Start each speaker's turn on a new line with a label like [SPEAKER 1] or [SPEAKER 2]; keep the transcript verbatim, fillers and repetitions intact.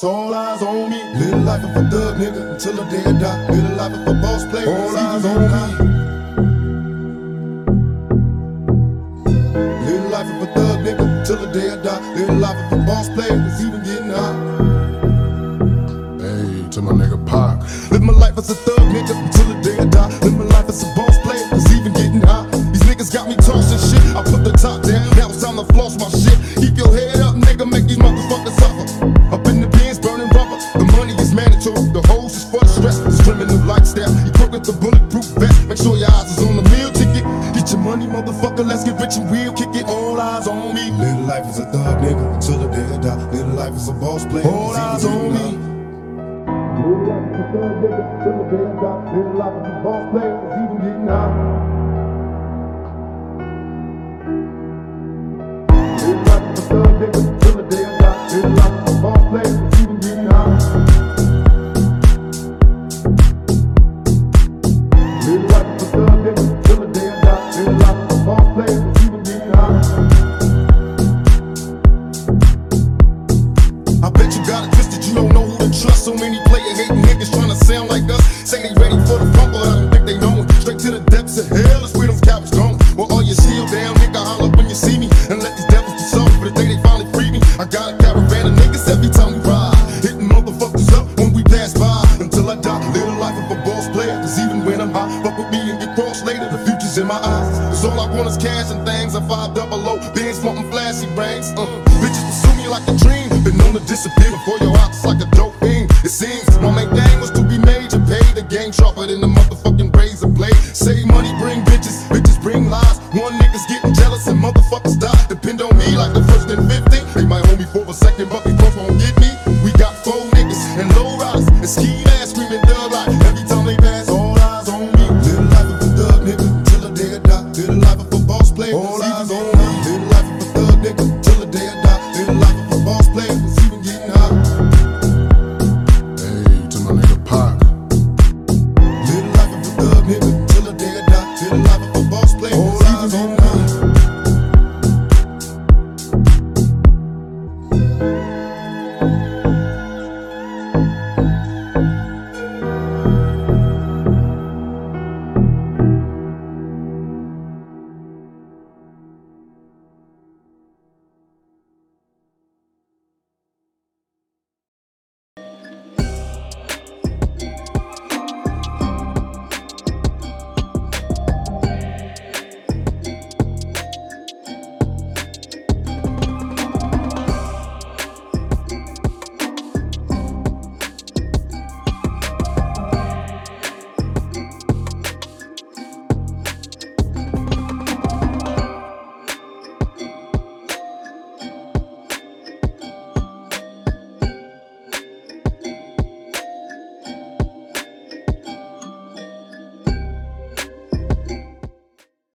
[SPEAKER 1] all eyes on me. Live life of a thug nigga until the day I die. Live life of a boss player, all eyes on me. Live life of a thug nigga till the day I die. Live life of a boss player, it's even getting hot. Hey, to my nigga Pac. Live my life as a thug nigga until the day I die. Live my life as a boss player, it's even getting hot. These niggas got me tossing shit. I put the top down, now it's time to floss my shit. Keep your head up, nigga, make these motherfuckers suffer. Up in the bins, burning rubber. The money is mandatory, the hose is for the stress. It's criminal lifestyle. You broke with the bulletproof vest. Make sure your eyes is on the meal ticket. Get your money, motherfucker, let's get rich and real. Kick it, all eyes on me. Live life as a thug nigga until the day I die. Live life as a boss player, all eyes on me. Live life as a thug nigga till the day I die. Live life as a boss player, it's even getting hot. Live life as a thug nigga till the day I die. Live life as a boss player, it's even getting hot. Live life as a thug nigga till the day I die. Live life as a boss player, it's even getting hot. I bet you got it twisted, you don't know who to trust. So many player-hating niggas trying to sound like us. Say they ready for the fumble, I don't think they know it. Straight to the depths of hell is where them